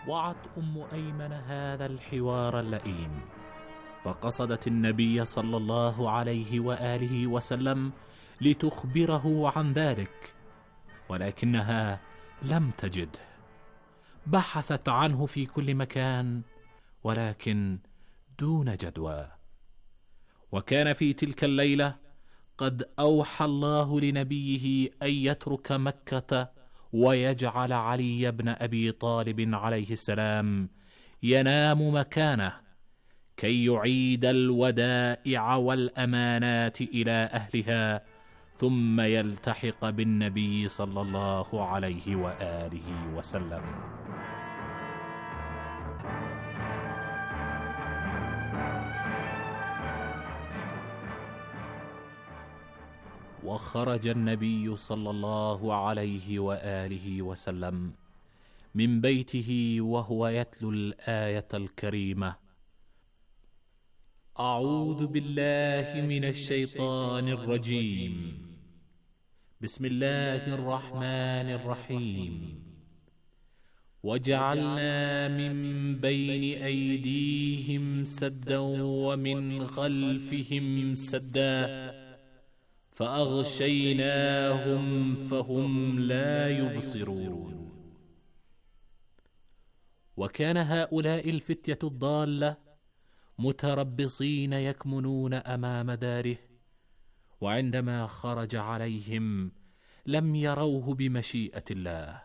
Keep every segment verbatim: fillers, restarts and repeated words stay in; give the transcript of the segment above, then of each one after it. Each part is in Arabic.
وعت أم أيمن هذا الحوار اللئيم، فقصدت النبي صلى الله عليه وآله وسلم لتخبره عن ذلك، ولكنها لم تجده. بحثت عنه في كل مكان ولكن دون جدوى. وكان في تلك الليلة قد أوحى الله لنبيه أن يترك مكة ويجعل علي بن أبي طالب عليه السلام ينام مكانه كي يعيد الودائع والأمانات إلى أهلها، ثم يلتحق بالنبي صلى الله عليه وآله وسلم. وخرج النبي صلى الله عليه وآله وسلم من بيته وهو يتلو الآية الكريمة: أعوذ بالله من الشيطان الرجيم، بسم الله الرحمن الرحيم. وجعلنا من بين أيديهم سدا ومن خلفهم سدا فأغشيناهم فهم لا يبصرون. وكان هؤلاء الفتية الضالة متربصين يكمنون أمام داره، وعندما خرج عليهم لم يروه بمشيئة الله.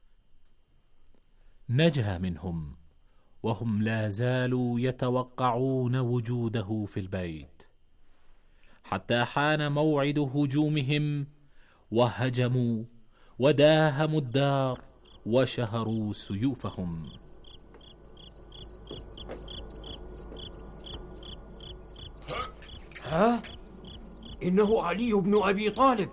نجا منهم وهم لا زالوا يتوقعون وجوده في البيت، حتى حان موعد هجومهم وهجموا وداهموا الدار وشهروا سيوفهم. ها؟ إنه علي بن أبي طالب.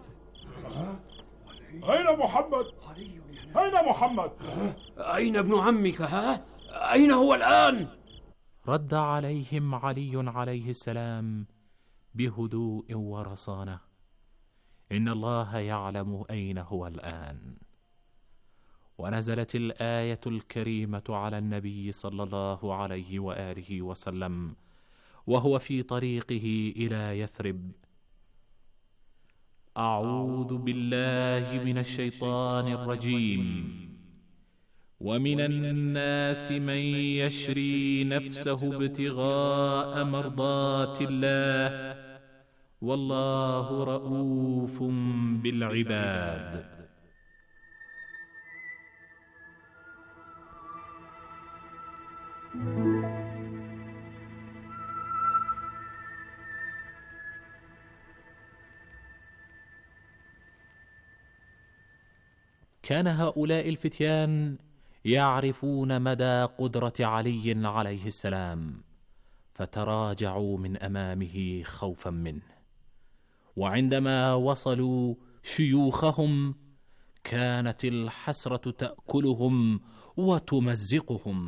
أين محمد؟ أين محمد؟ أين ابن عمك؟ ها؟ أين هو الآن؟ رد عليهم علي عليه السلام بهدوء ورصانة: إن الله يعلم أين هو الآن. ونزلت الآية الكريمة على النبي صلى الله عليه وآله وسلم وهو في طريقه إلى يثرب: أعوذ بالله من الشيطان الرجيم. ومن الناس من يشري نفسه ابتغاء مرضات الله والله رؤوف بالعباد. كان هؤلاء الفتيان يعرفون مدى قدرة علي عليه السلام، فتراجعوا من أمامه خوفا منه. وعندما وصلوا شيوخهم كانت الحسرة تأكلهم وتمزقهم.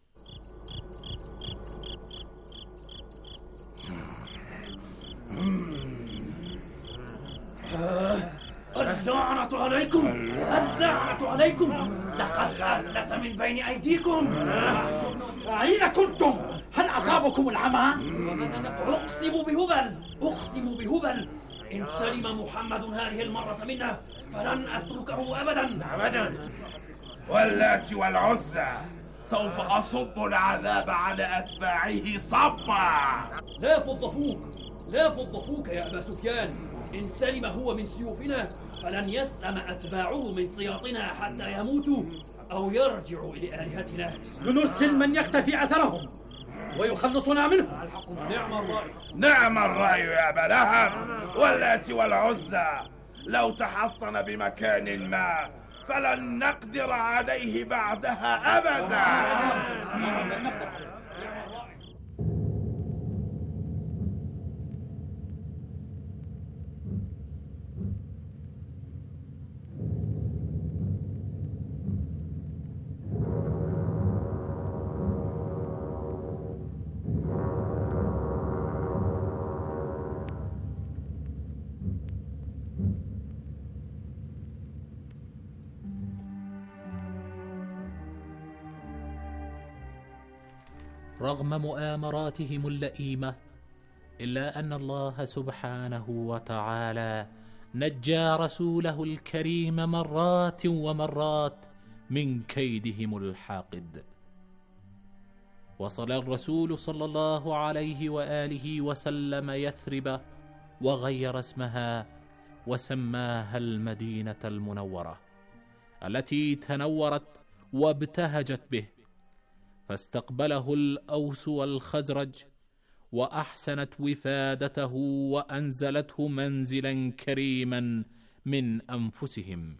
اللعنة عليكم! اللعنة عليكم! لقد أفلت من بين أيديكم. أين كنتم؟ هل أصابكم العمى؟ أقسم بهبل أقسم بهبل إن سلم محمد هذه المرة منا فلن أتركه أبدا أبدا. واللات والعزى سوف أصب العذاب على أتباعه صبا. لا فض فوق لا فض فوق يا أبا سفيان. إن سلم هو من سيوفنا فلن يسلم أتباعه من سياطنا حتى يموتوا أو يرجعوا إلى آلهتنا. لنرسل من يختفي أثرهم ويخلصنا منهم. الحق نعم الرأي. نعم الرأي يا أبا لهب. واللات والعزى لو تحصن بمكان ما فلن نقدر عليه بعدها أبدا. رغم مؤامراتهم اللئيمة، إلا أن الله سبحانه وتعالى نجى رسوله الكريم مرات ومرات من كيدهم الحاقد. وصل الرسول صلى الله عليه وآله وسلم يثرب، وغير اسمها وسماها المدينة المنورة التي تنورت وابتهجت به، فاستقبله الأوس والخزرج وأحسنت وفادته وأنزلته منزلا كريما من أنفسهم.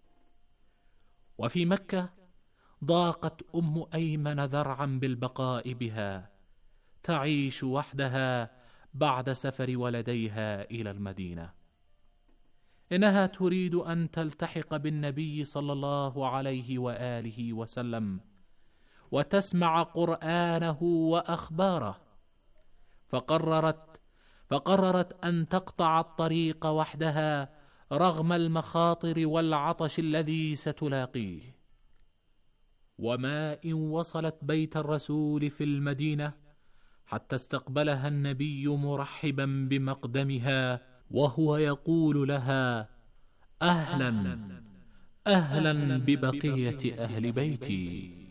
وفي مكة ضاقت أم أيمن ذرعا بالبقاء بها، تعيش وحدها بعد سفر ولديها إلى المدينة. إنها تريد أن تلتحق بالنبي صلى الله عليه وآله وسلم وتسمع قرآنه وأخباره، فقررت فقررت أن تقطع الطريق وحدها رغم المخاطر والعطش الذي ستلاقيه. وما إن وصلت بيت الرسول في المدينة حتى استقبلها النبي مرحبا بمقدمها، وهو يقول لها: أهلا أهلا ببقية أهل بيتي.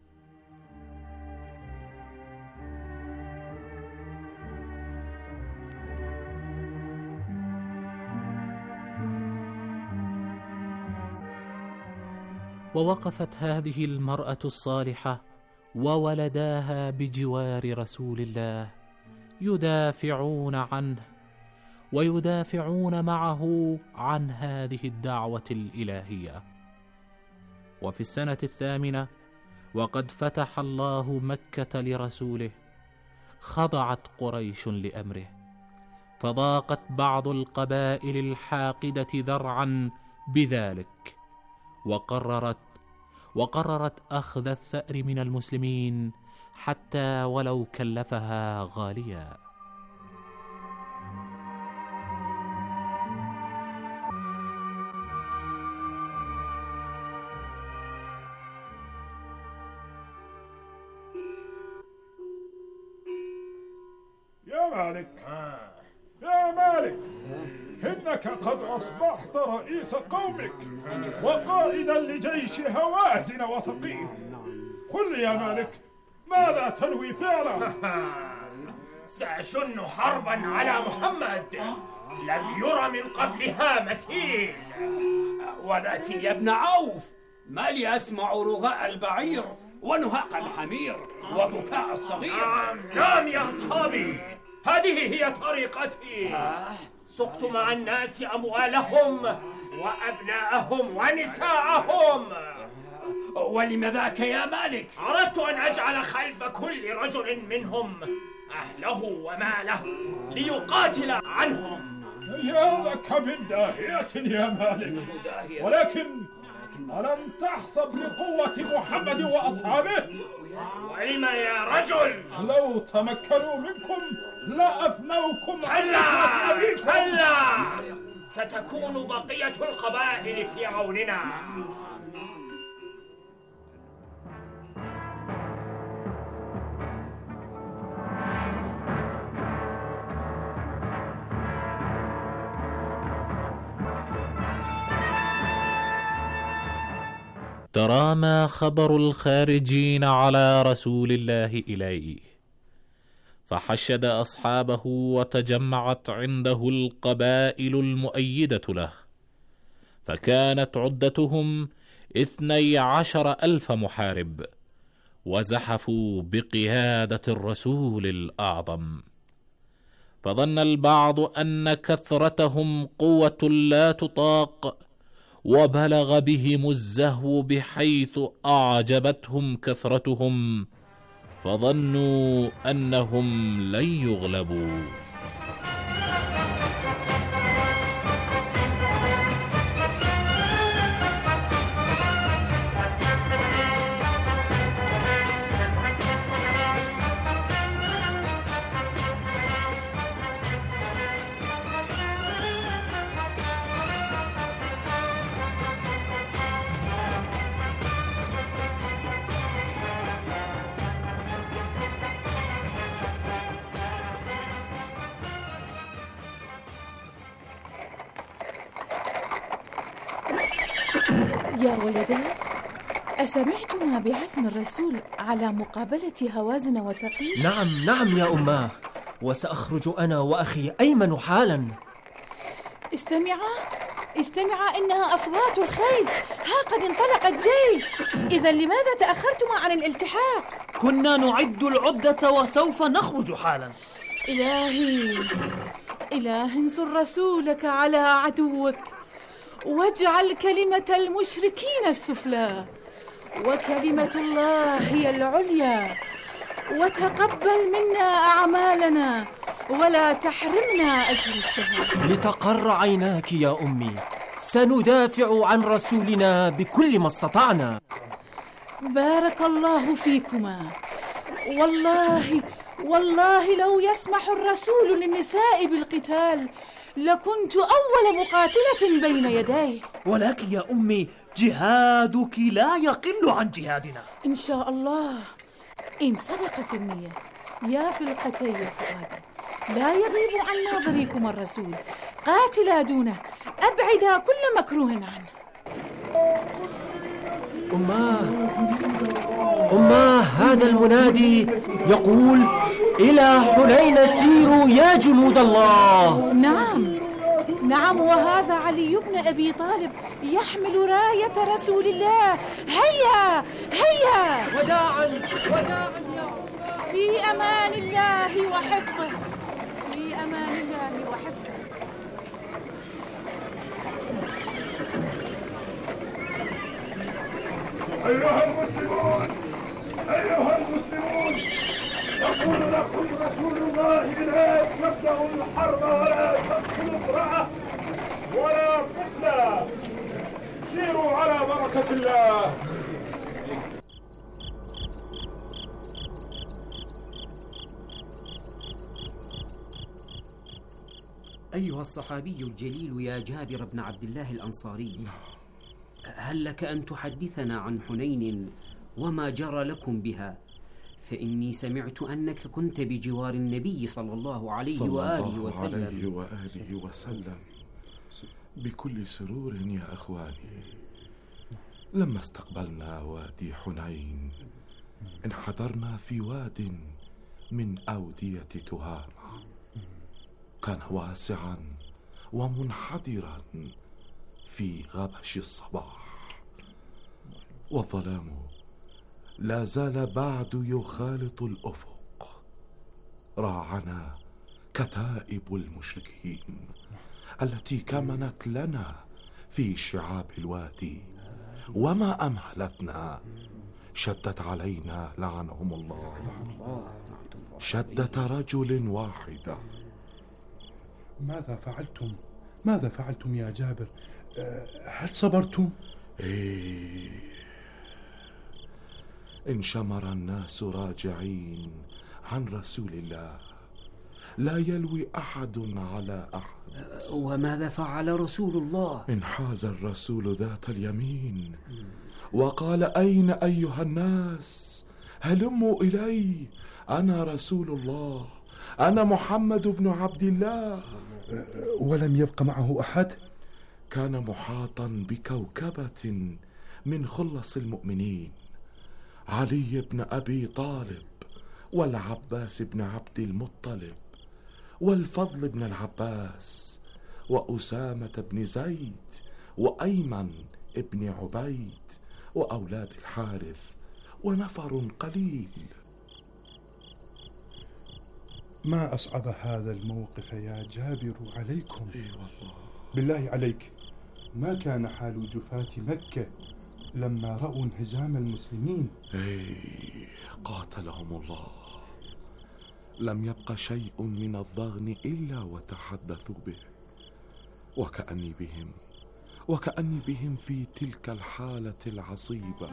ووقفت هذه المرأة الصالحة وولداها بجوار رسول الله يدافعون عنه ويدافعون معه عن هذه الدعوة الإلهية. وفي السنة الثامنة وقد فتح الله مكة لرسوله، خضعت قريش لأمره، فضاقت بعض القبائل الحاقدة ذرعا بذلك، وقررت وقررت أخذ الثأر من المسلمين حتى ولو كلفها غاليا. يا مالك يا مالك، إنك قد أصبحت رئيس قومك وقائدا لجيش هوازن وثقيف. قل لي يا مالك، ماذا تنوي فعله؟ سأشن حربا على محمد لم ير من قبلها مثيل. ولكن يا ابن عوف، ما لي أسمع رغاء البعير ونهاق الحمير وبكاء الصغير؟ نعم نعم يا أصحابي، هذه هي طريقتي. سقت مع الناس أموالهم وأبناءهم ونساءهم. ولم ذاك يا مالك؟ أردت أن أجعل خلف كل رجل منهم أهله وماله ليقاتل عنهم. يا لك من داهية يا مالك، ولكن ألم تحسب بقوة محمد وأصحابه؟ ولم يا رجل؟ لو تمكنوا منكم لأفنوكم. كلا كلا، ستكون بقية القبائل في عوننا. ترامى خبر الخارجين على رسول الله إليه، فحشد أصحابه وتجمعت عنده القبائل المؤيدة له، فكانت عدتهم اثني عشر ألف محارب، وزحفوا بقيادة الرسول الأعظم. فظن البعض أن كثرتهم قوة لا تطاق، وبلغ بهم الزهو بحيث أعجبتهم كثرتهم، فظنوا أنهم لن يغلبوا. يا ولدا، أسمعتما بعزم الرسول على مقابلة هوازن وثقيف؟ نعم نعم يا أماه، وسأخرج أنا وأخي أيمن حالا. استمعا استمعا إنها أصوات الخيل، ها قد انطلق الجيش. إذا لماذا تأخرتما عن الالتحاق؟ كنا نعد العدة وسوف نخرج حالا. إلهي إله انصر رسولك على عدوك، واجعل كلمة المشركين السفلى وكلمة الله هي العليا، وتقبل منا أعمالنا ولا تحرمنا أجر الشهادة. لتقر عيناك يا أمي، سندافع عن رسولنا بكل ما استطعنا. بارك الله فيكما. والله والله لو يسمح الرسول للنساء بالقتال لكنت أول مقاتلة بين يديه. ولكن يا أمي جهادك لا يقل عن جهادنا إن شاء الله، إن صدقت النية. يا فلقتي يا فؤادي، لا يغيب عن ناظريكم الرسول، قاتلا دونه، أبعدا كل مكروه عنه. أماه أماه، هذا المنادي يقول: إلى حنين سيروا يا جنود الله. نعم نعم، وهذا علي بن أبي طالب يحمل راية رسول الله. هيا هيا، وداعا وداعا يا الله. في أمان الله وحفظه، في أمان الله وحفظه. أيها المسلمون أيها المسلمون يقول لكم رسول الله: لا تبدأوا الحرب ولا تقتلوا امرأة ولا طفلا، سيروا على بركة الله. أيها الصحابي الجليل يا جابر بن عبد الله الأنصاري، هل لك أن تحدثنا عن حنين وما جرى لكم بها؟ فإني سمعت أنك كنت بجوار النبي صلى الله عليه صلى وآله الله وسلم عليه وآله وسلم بكل سرور يا أخواني. لما استقبلنا وادي حنين انحدرنا في واد من أودية تهامة، كان واسعا ومنحدرا في غبش الصباح، والظلام لا زال بعد يخالط الأفق. راعنا كتائب المشركين التي كمنت لنا في شعاب الوادي، وما أمهلتنا. شدت علينا لعنهم الله شدة رجل واحدة. ماذا فعلتم؟ ماذا فعلتم يا جابر؟ هل صبرتم؟ إيه، انشمر الناس راجعين عن رسول الله، لا يلوي أحد على أحد. وماذا فعل رسول الله؟ انحاز الرسول ذات اليمين وقال: أين أيها الناس؟ هلموا إلي، أنا رسول الله، أنا محمد بن عبد الله. ولم يبق معه أحد؟ كان محاطا بكوكبة من خلص المؤمنين: علي بن أبي طالب، والعباس بن عبد المطلب، والفضل بن العباس، وأسامة بن زيد، وأيمن ابن عبيد، وأولاد الحارث، ونفر قليل. ما أصعب هذا الموقف يا جابر عليكم؟ إيه والله. بالله عليك، ما كان حال جفاة مكة لما رأوا انهزام المسلمين؟ إيه، قاتلهم الله، لم يبق شيء من الضغن إلا وتحدثوا به، وكأني بهم وكأني بهم في تلك الحالة العصيبة.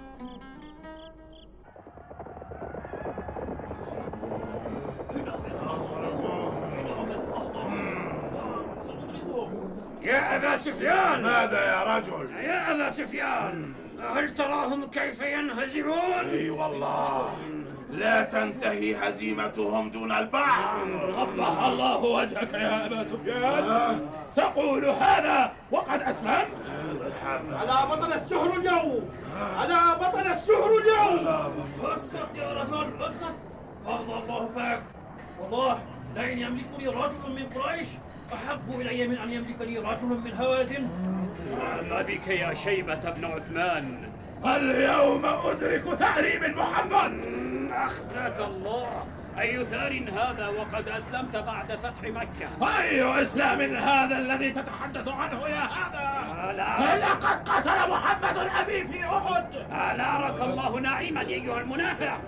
يا أبا سفيان! ماذا يا رجل؟ يا أبا سفيان، هل تراهم كيف ينهزمون؟ اي والله لا تنتهي هزيمتهم دون البحر. قبح الله وجهك يا أبا سفيان، تقول هذا وقد أسلم؟ ألا بطل السحر اليوم، ألا بطل السحر اليوم. اسكت يا رجل، اسكت، فرض الله فاك. والله لئن يملكني رجل من قريش أحب إلي من أن يملكني رجل من هوازن. ما بك يا شيبة بن عثمان؟ اليوم أدرك ثأري من محمد. أخزاك الله، أي ثار هذا وقد أسلمت بعد فتح مكة؟ أي إسلام هذا الذي تتحدث عنه يا هذا؟ لا لقد قتل محمد أبي في أحد. ألارك الله نعيما أيها المنافق.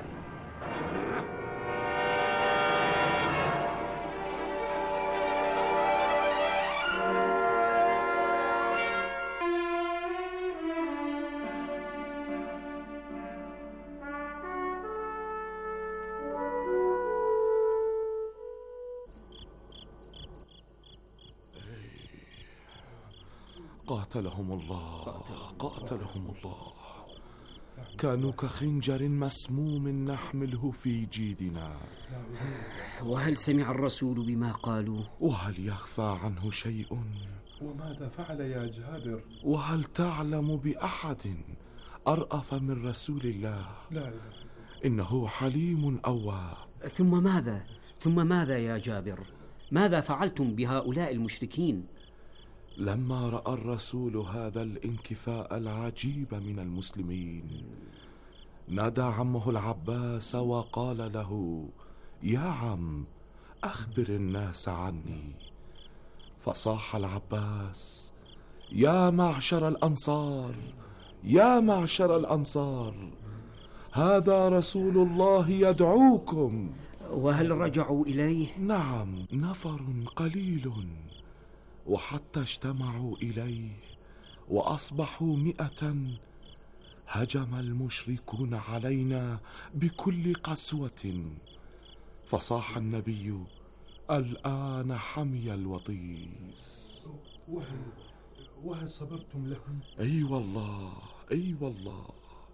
قاتلهم الله، قاتلهم الله. كانوا كخنجر مسموم نحمله في جيدنا. وهل سمع الرسول بما قالوا؟ وهل يخفى عنه شيء؟ وماذا فعل يا جابر؟ وهل تعلم بأحد أرأف من رسول الله؟ لا. إنه حليم أواب. ثم ماذا؟ ثم ماذا يا جابر؟ ماذا فعلتم بهؤلاء المشركين؟ لما رأى الرسول هذا الانكفاء العجيب من المسلمين نادى عمه العباس وقال له: يا عم، أخبر الناس عني. فصاح العباس: يا معشر الأنصار، يا معشر الأنصار، هذا رسول الله يدعوكم. وهل رجعوا إليه؟ نعم، نفر قليل، وحتى اجتمعوا إليه وأصبحوا مئة هجم المشركون علينا بكل قسوة. فصاح النبي: الآن حمي الوطيس. وهل, وهل صبرتم لهم؟ أي والله، أي والله،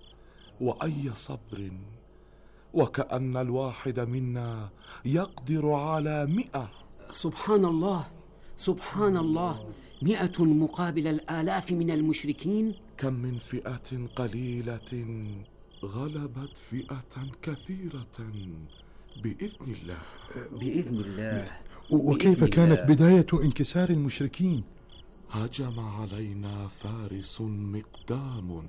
وأي صبر، وكأن الواحد منا يقدر على مئة. سبحان الله، سبحان الله، مئة مقابل الآلاف من المشركين. كم من فئة قليلة غلبت فئة كثيرة بإذن الله. بإذن الله. وكيف بإذن كانت الله. بداية انكسار المشركين؟ هجم علينا فارس مقدام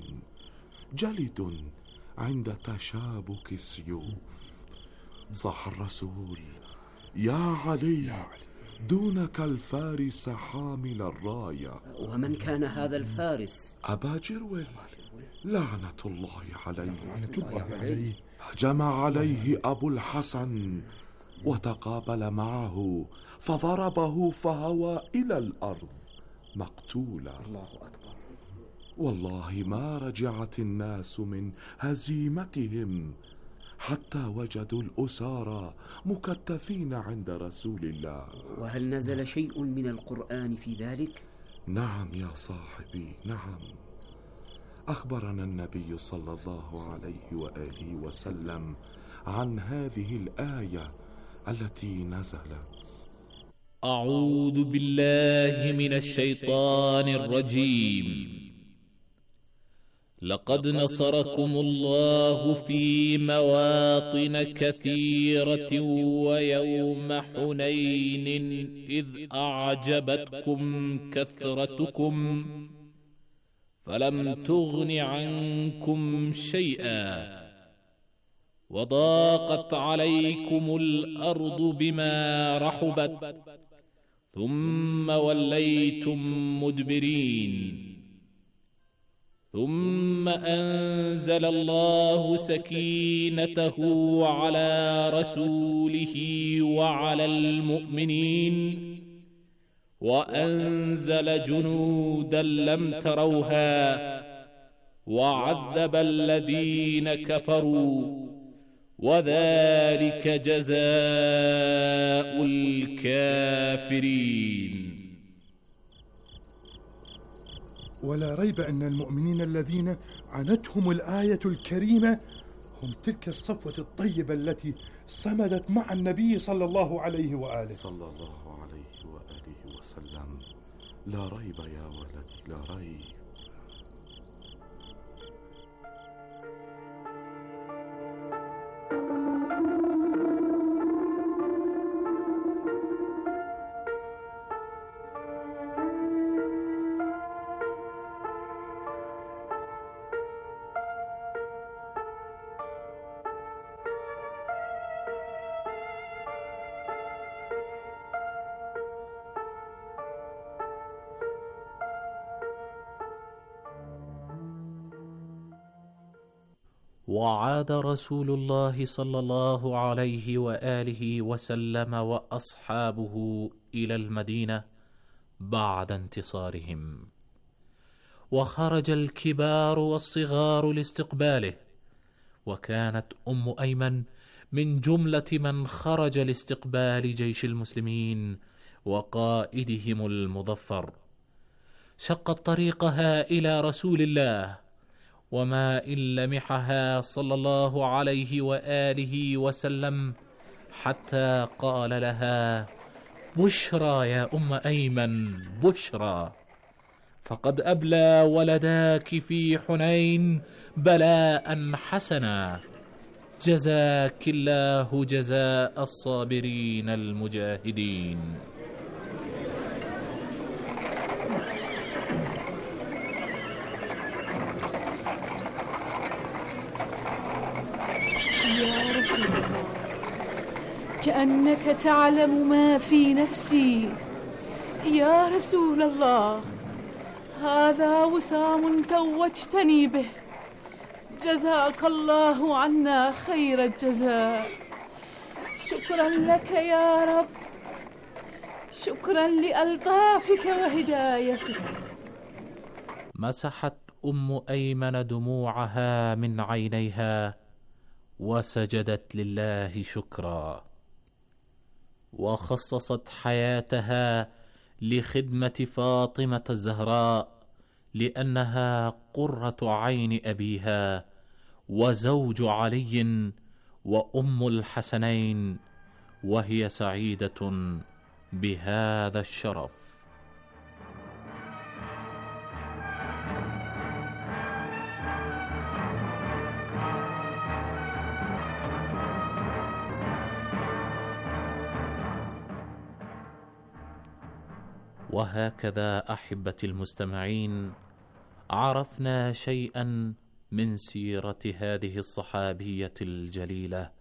جلد عند تشابك السيوف. صاح الرسول: يا علي، دونك الفارس حامل الراية. ومن كان هذا الفارس؟ أبا جرويل لعنة الله عليه. لعنة الله عليه. هجم عليه أبو الحسن وتقابل معه فضربه فهوى إلى الأرض مقتولا. الله أكبر. والله ما رجعت الناس من هزيمتهم حتى وجدوا الأسارى مكتفين عند رسول الله. وهل نزل شيء من القرآن في ذلك؟ نعم يا صاحبي، نعم. أخبرنا النبي صلى الله عليه وآله وسلم عن هذه الآية التي نزلت: أعوذ بالله من الشيطان الرجيم. لقد نصركم الله في مواطن كثيرة ويوم حنين إذ أعجبتكم كثرتكم فلم تغن عنكم شيئا وضاقت عليكم الأرض بما رحبت ثم وليتم مدبرين. ثم أنزل الله سكينته على رسوله وعلى المؤمنين وأنزل جنودا لم تروها وعذب الذين كفروا وذلك جزاء الكافرين. ولا ريب أن المؤمنين الذين عنتهم الآية الكريمة هم تلك الصفوة الطيبة التي صمدت مع النبي صلى الله عليه وآله صلى الله عليه وآله وسلم. لا ريب يا ولدي، لا ريب. وعاد رسول الله صلى الله عليه وآله وسلم وأصحابه إلى المدينة بعد انتصارهم، وخرج الكبار والصغار لاستقباله، وكانت أم أيمن من جملة من خرج لاستقبال جيش المسلمين وقائدهم المظفر. شقت طريقها إلى رسول الله، وما إن لمحها صلى الله عليه وآله وسلم حتى قال لها: بشرى يا أم أيمن، بشرى، فقد أبلى ولداك في حنين بلاء حسنا، جزاك الله جزاء الصابرين المجاهدين. يا رسول الله، كأنك تعلم ما في نفسي. يا رسول الله، هذا وسام توجتني به، جزاك الله عنا خير الجزاء. شكرا لك يا رب، شكرا لألطافك وهدايتك. مسحت أم أيمن دموعها من عينيها وسجدت لله شكرا، وخصصت حياتها لخدمة فاطمة الزهراء، لأنها قرة عين أبيها وزوج علي وأم الحسنين، وهي سعيدة بهذا الشرف. وهكذا أحبتي المستمعين عرفنا شيئا من سيرة هذه الصحابية الجليلة،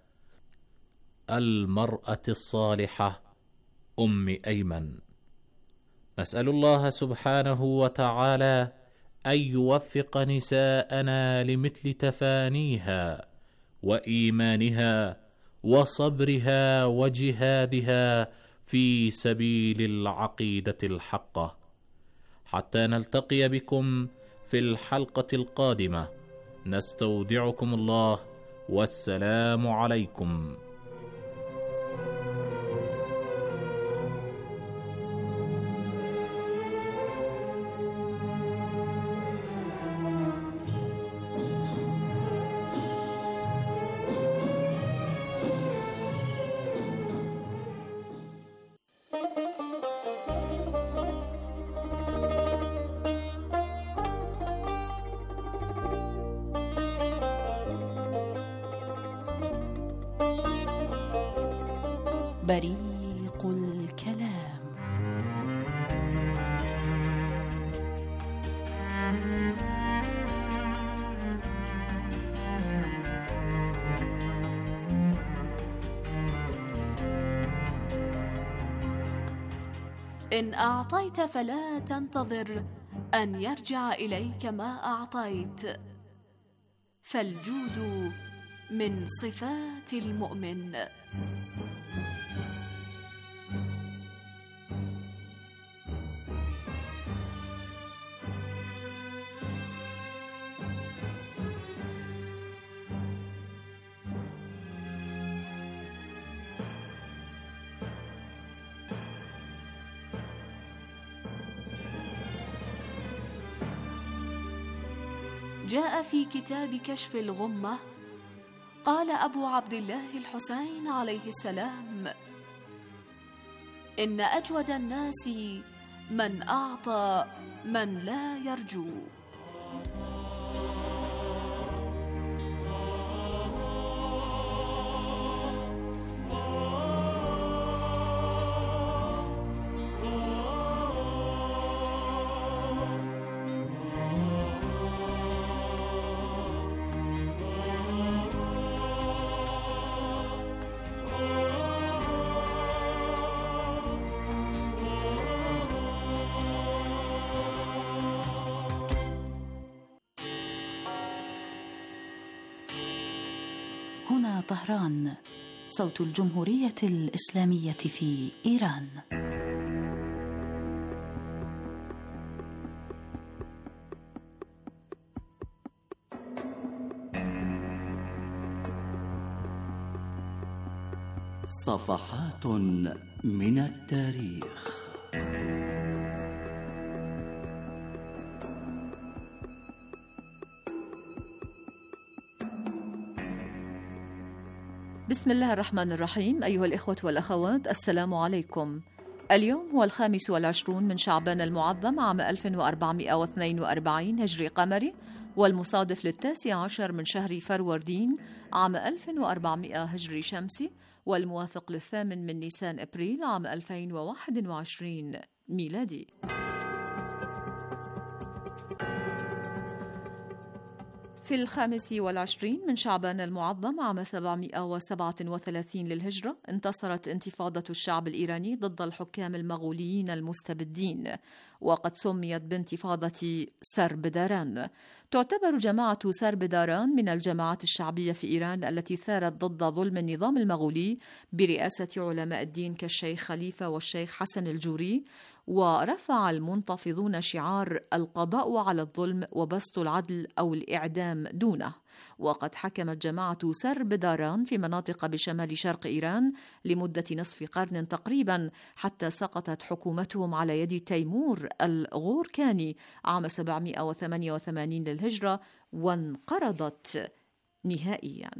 المرأة الصالحة أم أيمن. نسأل الله سبحانه وتعالى أن يوفق نساءنا لمثل تفانيها وإيمانها وصبرها وجهادها في سبيل العقيدة الحقة، حتى نلتقي بكم في الحلقة القادمة. نستودعكم الله، والسلام عليكم. بريق الكلام. إن أعطيت فلا تنتظر أن يرجع إليك ما أعطيت، فالجود من صفات المؤمن. جاء في كتاب كشف الغمة قال أبو عبد الله الحسين عليه السلام: إن أجود الناس من أعطى من لا يرجو. هنا طهران، صوت الجمهورية الإسلامية في إيران. صفحات من التاريخ. بسم الله الرحمن الرحيم. أيها الإخوة والأخوات، السلام عليكم. اليوم هو الخامس والعشرون من شعبان المعظم عام ألف وأربعمائة واثنين وأربعين هجري قمري، والمصادف للتاسع عشر من شهر فروردين عام ألف وأربعمائة هجري شمسي، والموافق للثامن من نيسان أبريل عام ألفين وواحد وعشرين ميلادي. في الخامس والعشرين من شعبان المعظم عام سبعمائة وسبعة وثلاثين للهجرة انتصرت انتفاضة الشعب الإيراني ضد الحكام المغوليين المستبدين، وقد سميت بانتفاضة سربداران. تعتبر جماعة سربداران من الجماعات الشعبية في إيران التي ثارت ضد ظلم النظام المغولي برئاسة علماء الدين كالشيخ خليفة والشيخ حسن الجوري، ورفع المنتفضون شعار القضاء على الظلم وبسط العدل أو الإعدام دونه. وقد حكمت جماعة سربداران في مناطق بشمال شرق إيران لمدة نصف قرن تقريبا، حتى سقطت حكومتهم على يد تيمور الغوركاني عام سبعمائة وثمانية وثمانين للهجرة، وانقرضت نهائيا.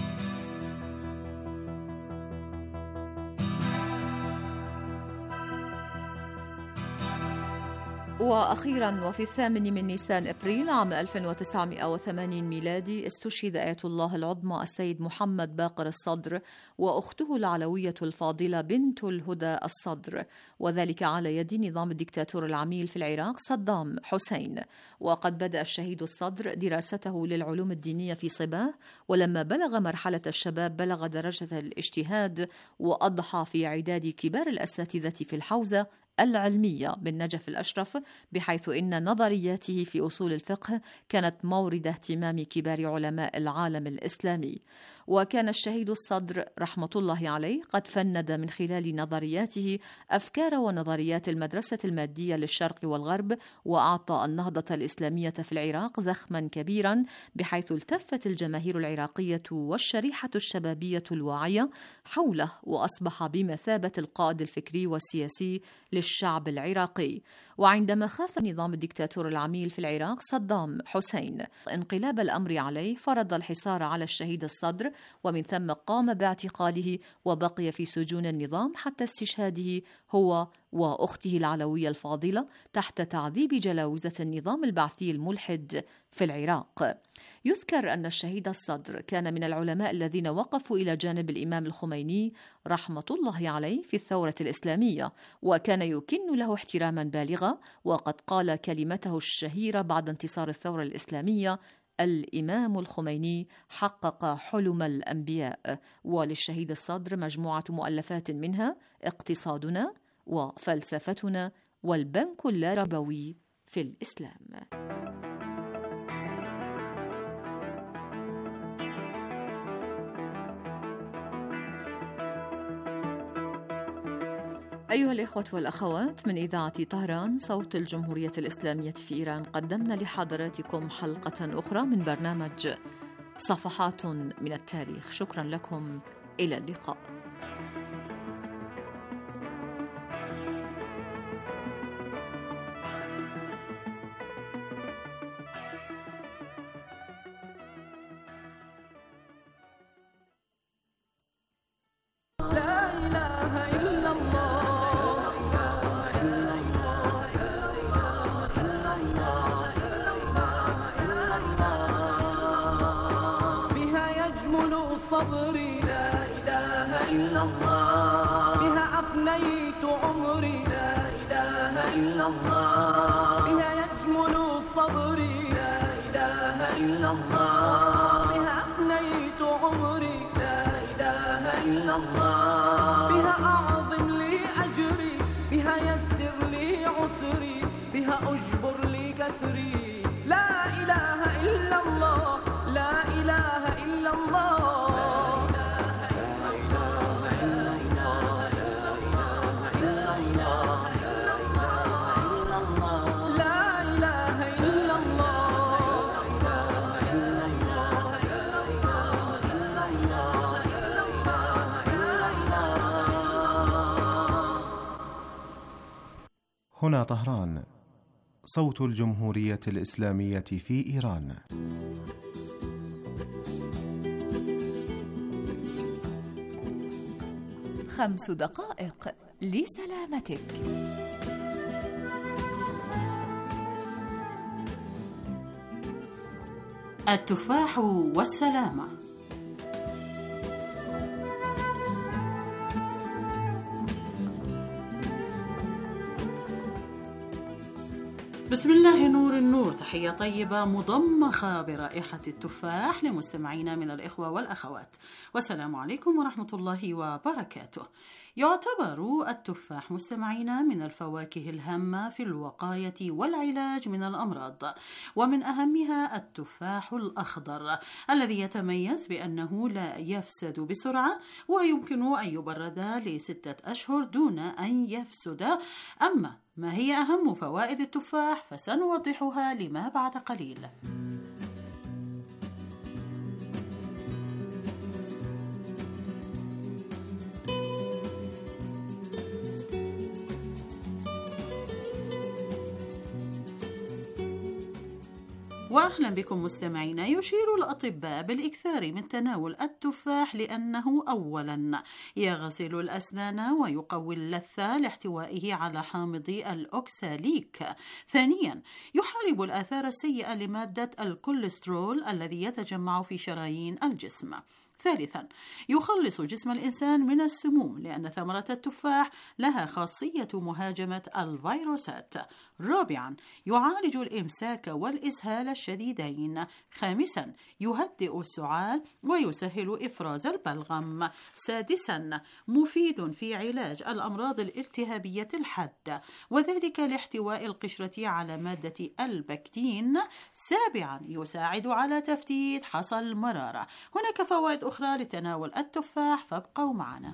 وأخيرا وفي الثامن من نيسان أبريل عام ألف وتسعمائة وثمانين ميلادي استشهد آية الله العظمى السيد محمد باقر الصدر وأخته العلوية الفاضلة بنت الهدى الصدر، وذلك على يد نظام الدكتاتور العميل في العراق صدام حسين. وقد بدأ الشهيد الصدر دراسته للعلوم الدينية في صباه، ولما بلغ مرحلة الشباب بلغ درجة الاجتهاد، وأضحى في عداد كبار الأساتذة في الحوزة العلمية بالنجف الأشرف، بحيث إن نظرياته في أصول الفقه كانت مورد اهتمام كبار علماء العالم الإسلامي. وكان الشهيد الصدر رحمة الله عليه قد فند من خلال نظرياته أفكار ونظريات المدرسة المادية للشرق والغرب، وأعطى النهضة الإسلامية في العراق زخما كبيرا، بحيث التفت الجماهير العراقية والشريحة الشبابية الواعية حوله، وأصبح بمثابة القائد الفكري والسياسي للشعب العراقي. وعندما خاف نظام الدكتاتور العميل في العراق صدام حسين انقلاب الأمر عليه، فرض الحصار على الشهيد الصدر، ومن ثم قام باعتقاله، وبقي في سجون النظام حتى استشهاده هو وأخته العلوية الفاضلة تحت تعذيب جلاوزة النظام البعثي الملحد في العراق. يذكر أن الشهيد الصدر كان من العلماء الذين وقفوا إلى جانب الإمام الخميني رحمة الله عليه في الثورة الإسلامية، وكان يكن له احتراما بالغا. وقد قال كلمته الشهيرة بعد انتصار الثورة الإسلامية: الإمام الخميني حقق حلم الأنبياء. وللشهيد الصدر مجموعة مؤلفات، منها اقتصادنا وفلسفتنا والبنك اللاربوي في الإسلام. أيها الإخوة والأخوات، من إذاعة طهران صوت الجمهورية الإسلامية في إيران، قدمنا لحضراتكم حلقة أخرى من برنامج صفحات من التاريخ. شكرا لكم، إلى اللقاء. صبري لا إله إلا الله بها أفنيت عمري لا إله إلا الله بها يجمل صبري لا إله إلا الله بها أفنيت عمري لا إله إلا الله بها أعظم لي أجري بها يسر لي عسري بها أجبر لي كسري لا إله إلا الله لا إله إلا الله هنا طهران، صوت الجمهورية الإسلامية في إيران. خمس دقائق لسلامتك. التفاح والسلامة. بسم الله نور النور، تحية طيبة مضمخة برائحة التفاح لمستمعينا من الإخوة والأخوات، والسلام عليكم ورحمة الله وبركاته. يعتبر التفاح مستمعينا من الفواكه الهامة في الوقاية والعلاج من الأمراض، ومن أهمها التفاح الأخضر الذي يتميز بأنه لا يفسد بسرعة ويمكن أن يبرد لستة أشهر دون أن يفسد. أما ما هي أهم فوائد التفاح فسنوضحها لما بعد قليل. وأهلا بكم مستمعينا. يشير الأطباء بالإكثار من تناول التفاح لأنه أولا يغسل الأسنان ويقوي اللثة لاحتوائه على حامض الأوكساليك. ثانيا يحارب الآثار السيئة لمادة الكوليسترول الذي يتجمع في شرايين الجسم. ثالثا يخلص جسم الإنسان من السموم لأن ثمرة التفاح لها خاصية مهاجمة الفيروسات. رابعا يعالج الإمساك والإسهال الشديدين. خامسا يهدئ السعال ويسهل إفراز البلغم. سادسا مفيد في علاج الأمراض الالتهابية الحادة وذلك لاحتواء القشرة على مادة البكتين. سابعا يساعد على تفتيت حصى المرارة. هناك فوائد أخرى لتناول التفاح فابقوا معنا.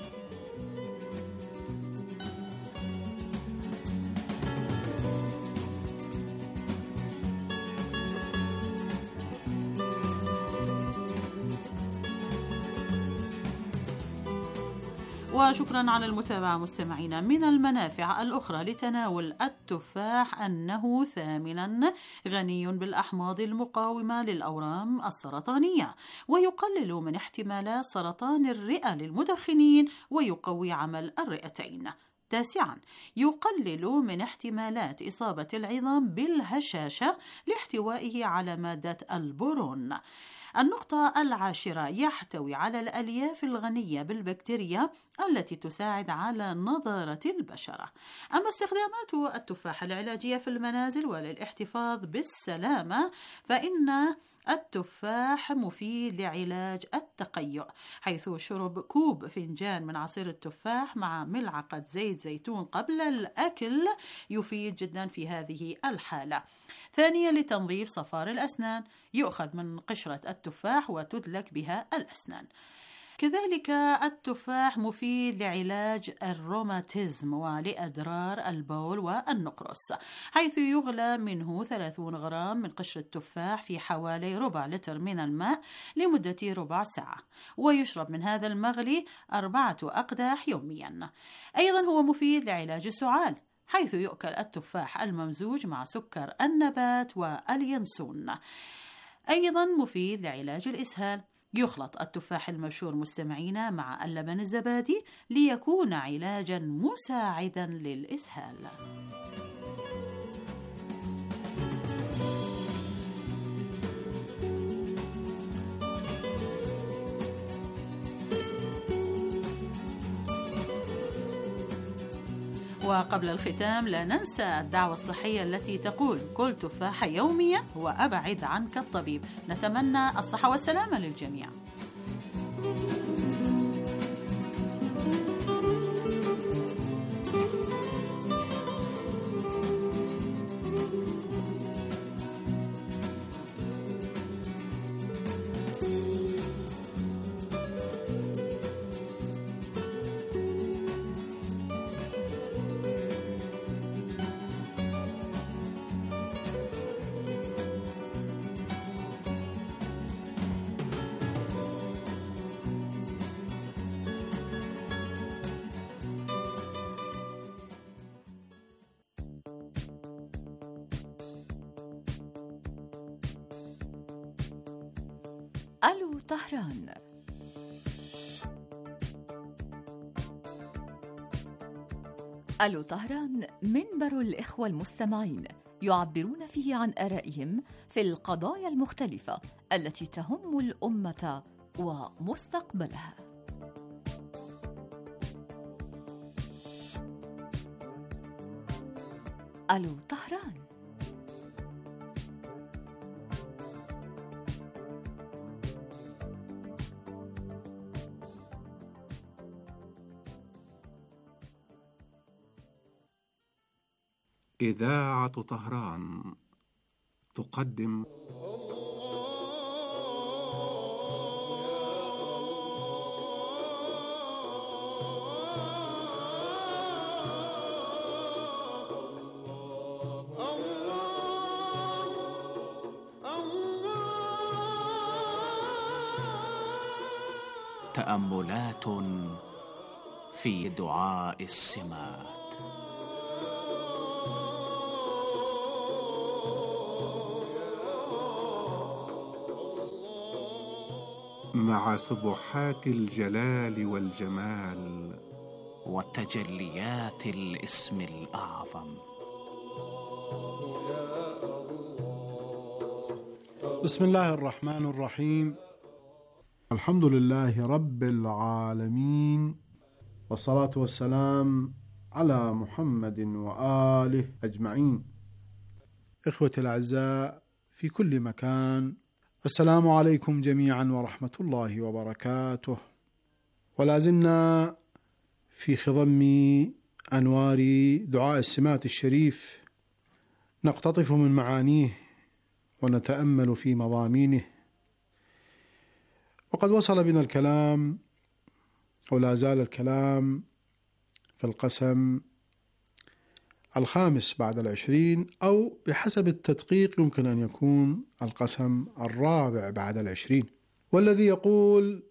وشكرا على المتابعة مستمعينا. من المنافع الأخرى لتناول التفاح أنه ثامنا غني بالأحماض المقاومة للأورام السرطانية ويقلل من احتمالات سرطان الرئة للمدخنين ويقوي عمل الرئتين. تاسعا يقلل من احتمالات إصابة العظام بالهشاشة لاحتوائه على مادة البورون. النقطة العاشرة يحتوي على الألياف الغنية بالبكتيريا التي تساعد على نضارة البشرة. أما استخدامات التفاح العلاجية في المنازل وللاحتفاظ بالسلامة فإن التفاح مفيد لعلاج التقيؤ، حيث شرب كوب فنجان من عصير التفاح مع ملعقة زيت زيتون قبل الأكل يفيد جدا في هذه الحالة. ثانيا لتنظيف صفار الأسنان، يؤخذ من قشرة التفاح وتدلك بها الأسنان. كذلك التفاح مفيد لعلاج الروماتيزم ولأدرار البول والنقرس، حيث يغلى منه ثلاثين غرام من قشر التفاح في حوالي ربع لتر من الماء لمدة ربع ساعة، ويشرب من هذا المغلي أربعة أقداح يوميا. أيضا هو مفيد لعلاج السعال، حيث يؤكل التفاح الممزوج مع سكر النبات واليانسون. أيضا مفيد لعلاج الإسهال، يخلط التفاح المبشور مستمعينا مع اللبن الزبادي ليكون علاجا مساعدا للإسهال. وقبل الختام لا ننسى الدعوة الصحية التي تقول: كل تفاحة يوميا وأبعد عنك الطبيب. نتمنى الصحة والسلامة للجميع. ألو طهران. ألو طهران منبر الإخوة المستمعين يعبرون فيه عن آرائهم في القضايا المختلفة التي تهم الأمة ومستقبلها. ألو طهران. إذاعة طهران تقدم تأملات في دعاء السمات. مع سبحات الجلال والجمال وتجليات الاسم الأعظم. بسم الله الرحمن الرحيم. الحمد لله رب العالمين، والصلاة والسلام على محمد وآله أجمعين. إخوتي الأعزاء في كل مكان، السلام عليكم جميعا ورحمة الله وبركاته. ولا زلنا في خضم أنوار دعاء السمات الشريف، نقتطف من معانيه ونتأمل في مضامينه. وقد وصل بنا الكلام أو لا زال الكلام في القسم الخامس بعد العشرين، أو بحسب التدقيق يمكن أن يكون القسم الرابع بعد العشرين، والذي يقول: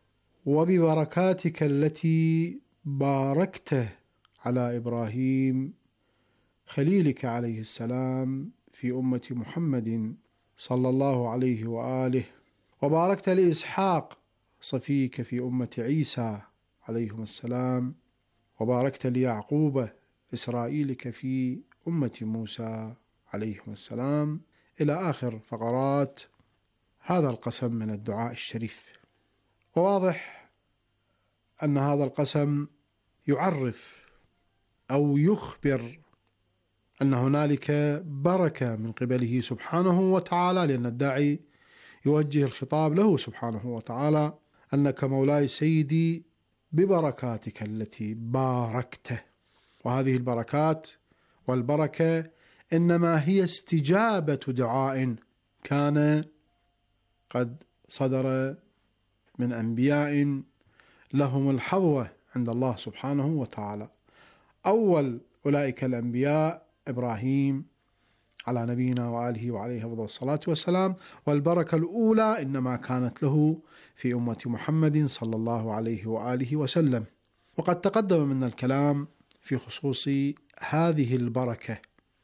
وببركاتك التي باركت على إبراهيم خليلك عليه السلام في أمة محمد صلى الله عليه وآله، وباركت لإسحاق صفيك في أمة عيسى عليهم السلام، وباركت ليعقوب إسرائيلك في أمة موسى عليهم السلام، إلى آخر فقرات هذا القسم من الدعاء الشريف. وواضح أن هذا القسم يعرف أو يخبر أن هنالك بركة من قبله سبحانه وتعالى، لأن الداعي يوجه الخطاب له سبحانه وتعالى: أنك مولاي سيدي ببركاتك التي باركته. وهذه البركات والبركة إنما هي استجابة دعاء كان قد صدر من أنبياء لهم الحظوة عند الله سبحانه وتعالى. أول أولئك الأنبياء إبراهيم على نبينا وآله وعليه أفضل الصلاة والسلام، والبركة الأولى إنما كانت له في أمة محمد صلى الله عليه وآله وسلم. وقد تقدم منا الكلام في خصوص هذه البركة،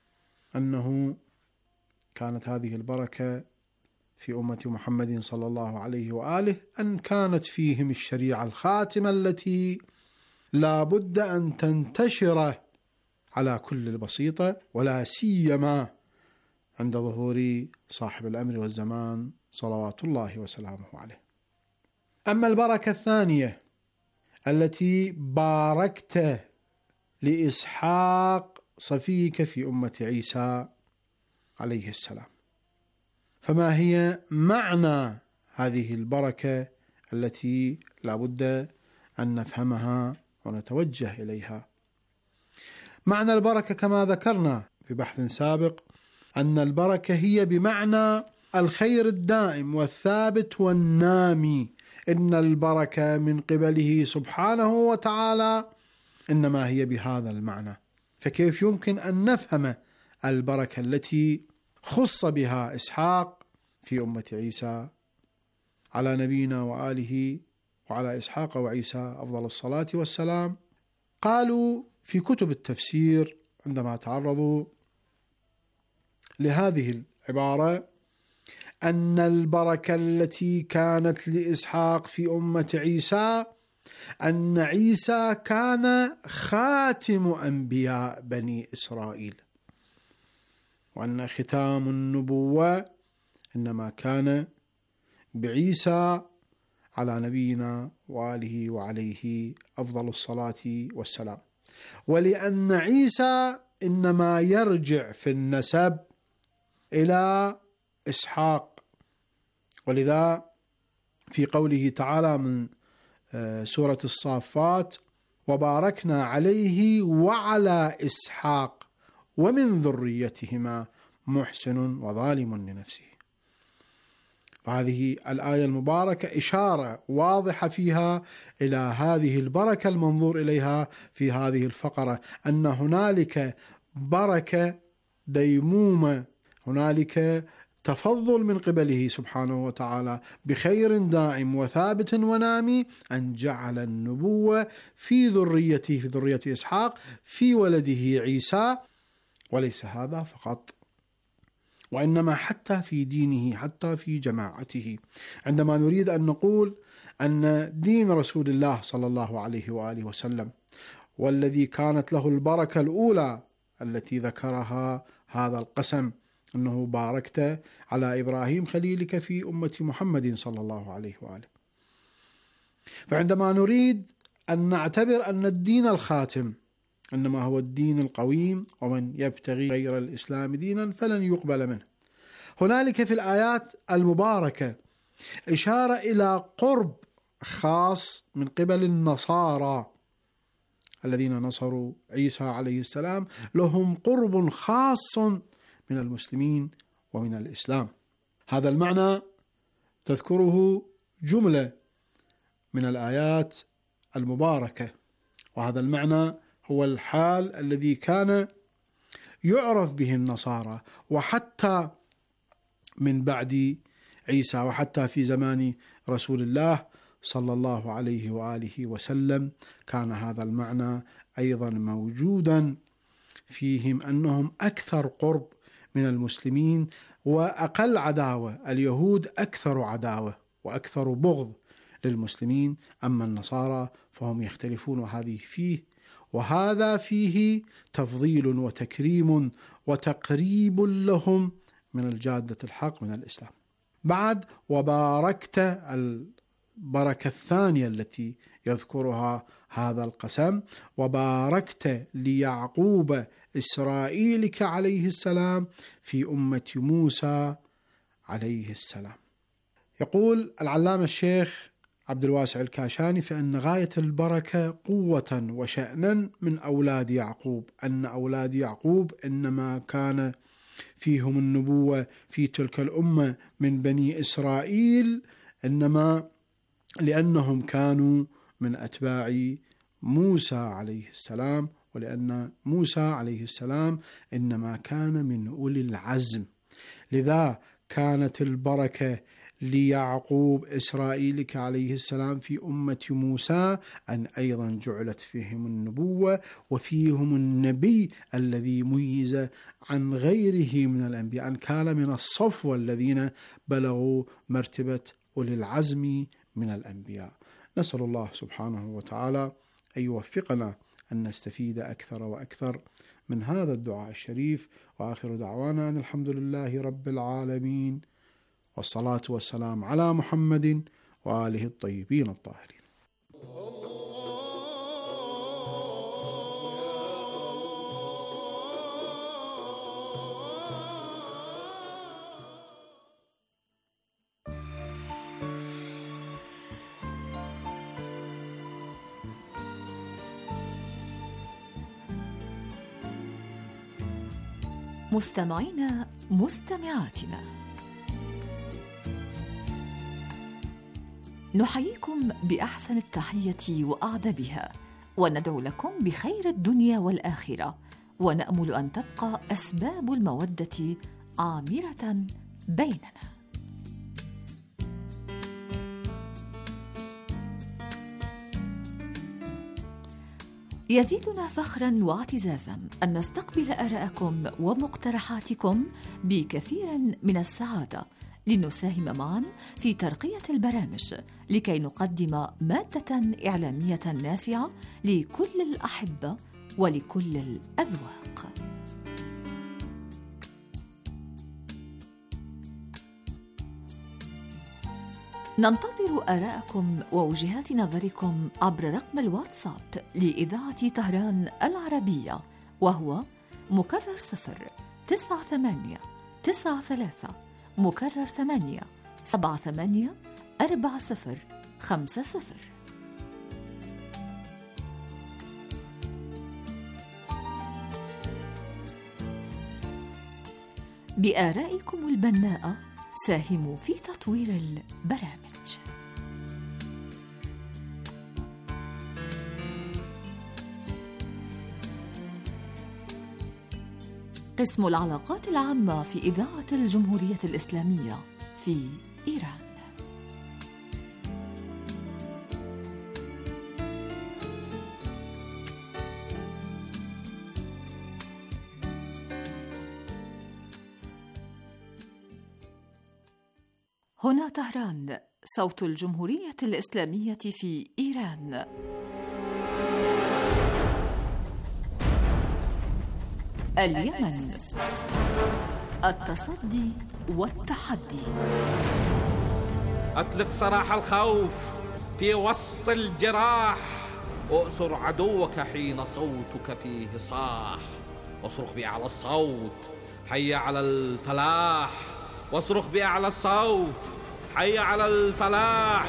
أنه كانت هذه البركة في أمة محمد صلى الله عليه وآله أن كانت فيهم الشريعة الخاتمة التي لا بد أن تنتشر على كل البسيطة، ولا سيما عند ظهور صاحب الأمر والزمان صلوات الله وسلامه عليه. أما البركة الثانية التي باركت لإسحاق صفيك في أمة عيسى عليه السلام. فما هي معنى هذه البركة التي لا بد أن نفهمها ونتوجه إليها؟ معنى البركة كما ذكرنا في بحث سابق أن البركة هي بمعنى الخير الدائم والثابت والنامي. إن البركة من قبله سبحانه وتعالى إنما هي بهذا المعنى. فكيف يمكن أن نفهم البركة التي خص بها إسحاق في أمة عيسى على نبينا وآله وعلى إسحاق وعيسى أفضل الصلاة والسلام؟ قالوا في كتب التفسير عندما تعرضوا لهذه العبارة أن البركة التي كانت لإسحاق في أمة عيسى أن عيسى كان خاتم أنبياء بني إسرائيل، وأن ختام النبوة إنما كان بعيسى على نبينا وآله وعليه أفضل الصلاة والسلام. ولأن عيسى إنما يرجع في النسب إلى إسحاق، ولذا في قوله تعالى من سورة الصافات وباركنا عليه وعلى إسحاق ومن ذريتهما محسن وظالم لنفسه. فهذه الآية المباركة إشارة واضحة فيها إلى هذه البركة المنظور إليها في هذه الفقرة، أن هنالك بركة ديمومة، هنالك تفضل من قبله سبحانه وتعالى بخير دائم وثابت ونامي، أن جعل النبوة في ذريته في ذرية إسحاق في ولده عيسى. وليس هذا فقط، وإنما حتى في دينه، حتى في جماعته. عندما نريد أن نقول أن دين رسول الله صلى الله عليه وآله وسلم والذي كانت له البركة الأولى التي ذكرها هذا القسم أنه باركت على إبراهيم خليلك في أمة محمد صلى الله عليه وآله. فعندما نريد أن نعتبر أن الدين الخاتم إنما هو الدين القويم، ومن يبتغي غير الإسلام دينا فلن يقبل منه، هنالك في الآيات المباركة إشارة إلى قرب خاص من قبل النصارى الذين نصروا عيسى عليه السلام، لهم قرب خاص من المسلمين ومن الإسلام. هذا المعنى تذكره جملة من الآيات المباركة، وهذا المعنى هو الحال الذي كان يعرف به النصارى، وحتى من بعد عيسى وحتى في زمان رسول الله صلى الله عليه وآله وسلم كان هذا المعنى أيضا موجودا فيهم، أنهم أكثر قرب من المسلمين وأقل عداوة. اليهود أكثر عداوة وأكثر بغض للمسلمين، أما النصارى فهم يختلفون، وهذه فيه وهذا فيه تفضيل وتكريم وتقريب لهم من الجادة الحق من الإسلام. بعد وباركت البركة الثانية التي يذكرها هذا القسم، وباركت ليعقوب إسرائيلك عليه السلام في أمة موسى عليه السلام. يقول العلامة الشيخ عبد الواسع الكاشاني فإن غاية البركة قوة وشأنا من أولاد يعقوب، أن أولاد يعقوب إنما كان فيهم النبوة في تلك الأمة من بني إسرائيل، إنما لأنهم كانوا من أتباع موسى عليه السلام، ولأن موسى عليه السلام إنما كان من أولي العزم، لذا كانت البركة ليعقوب إسرائيلك عليه السلام في أمة موسى أن أيضا جعلت فيهم النبوة وفيهم النبي الذي ميز عن غيره من الأنبياء، أن كان من الصفوة الذين بلغوا مرتبة أولي العزم من الأنبياء. نسأل الله سبحانه وتعالى أن يوفقنا أن نستفيد أكثر وأكثر من هذا الدعاء الشريف، وآخر دعوانا أن الحمد لله رب العالمين، والصلاة والسلام على محمد وآله الطيبين الطاهرين. مستمعينا مستمعاتنا، نحييكم بأحسن التحية وأعذبها، وندعو لكم بخير الدنيا والآخرة، ونأمل أن تبقى أسباب المودة عامرة بيننا. يزيدنا فخراً واعتزازاً أن نستقبل آراءكم ومقترحاتكم بكثير من السعادة، لنساهم معاً في ترقية البرامج لكي نقدم مادة إعلامية نافعة لكل الأحبة ولكل الأذواق. ننتظر آراءكم ووجهات نظركم عبر رقم الواتساب لإذاعة طهران العربية، وهو مكرر صفر تسعة ثمانية تسعة ثلاثة مكرر ثمانية سبعة ثمانية أربعة صفر خمسة صفر. بآرائكم البناءة ساهموا في تطوير البرامج. قسم العلاقات العامة في إذاعة الجمهورية الإسلامية في إيران. هنا طهران، صوت الجمهورية الإسلامية في إيران. اليمن، التصدي والتحدي. أطلق سراح الخوف في وسط الجراح، أؤسر عدوك حين صوتك فيه صاح، واصرخ بأعلى الصوت حي على الفلاح، واصرخ بأعلى الصوت حي على الفلاح.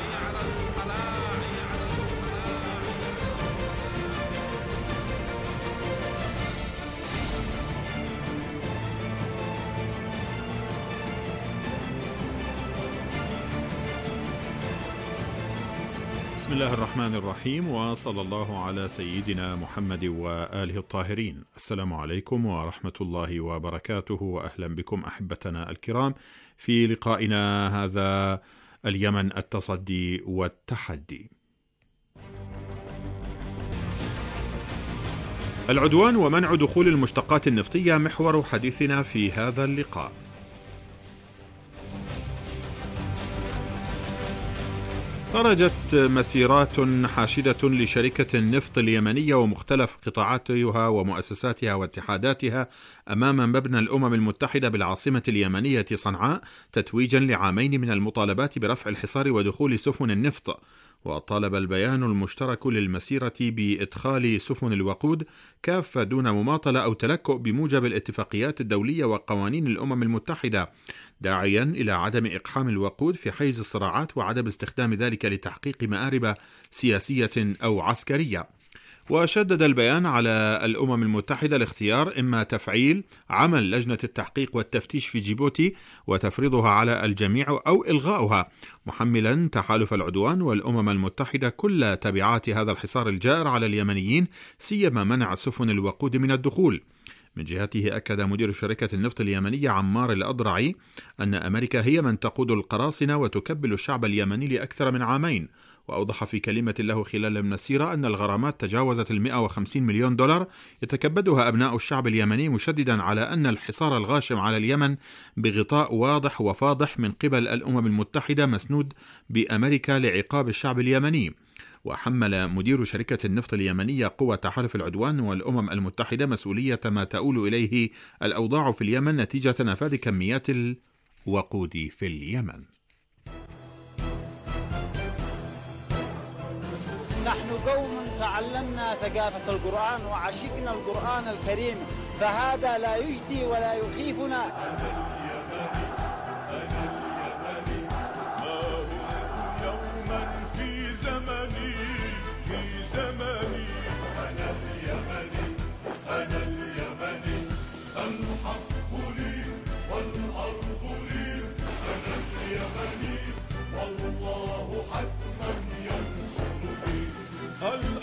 بسم الله الرحمن الرحيم، وصلى الله على سيدنا محمد وآله الطاهرين. السلام عليكم ورحمة الله وبركاته، وأهلا بكم أحبتنا الكرام في لقائنا هذا اليمن، التصدي والتحدي. العدوان ومنع دخول المشتقات النفطية محور حديثنا في هذا اللقاء. خرجت مسيرات حاشدة لشركة النفط اليمنية ومختلف قطاعاتها ومؤسساتها واتحاداتها أمام مبنى الأمم المتحدة بالعاصمة اليمنية صنعاء، تتويجا لعامين من المطالبات برفع الحصار ودخول سفن النفط. وطالب البيان المشترك للمسيرة بإدخال سفن الوقود كافة دون مماطلة أو تلكؤ بموجب الاتفاقيات الدولية وقوانين الأمم المتحدة، داعيا إلى عدم إقحام الوقود في حيز الصراعات وعدم استخدام ذلك لتحقيق مآرب سياسية أو عسكرية. وشدد البيان على الأمم المتحدة الاختيار إما تفعيل عمل لجنة التحقيق والتفتيش في جيبوتي وتفريضها على الجميع أو إلغاؤها، محملا تحالف العدوان والأمم المتحدة كل تبعات هذا الحصار الجائر على اليمنيين، سيما منع سفن الوقود من الدخول. من جهته أكد مدير شركة النفط اليمنية عمار الأضرعي أن أمريكا هي من تقود القراصنة وتكبل الشعب اليمني لأكثر من عامين، وأوضح في كلمة له خلال المسيرة أن الغرامات تجاوزت المئة وخمسين مليون دولار يتكبدها أبناء الشعب اليمني، مشددا على أن الحصار الغاشم على اليمن بغطاء واضح وفاضح من قبل الأمم المتحدة مسنود بأمريكا لعقاب الشعب اليمني. وحمل مدير شركة النفط اليمنية قوى تحالف العدوان والأمم المتحدة مسؤولية ما تؤول إليه الأوضاع في اليمن نتيجة نفاذ كميات الوقود في اليمن. نحن قوم تعلمنا ثقافة القرآن وعشقنا القرآن الكريم، فهذا لا يجدي ولا يخيفنا. أنا اليمني، أنا اليمني، الحق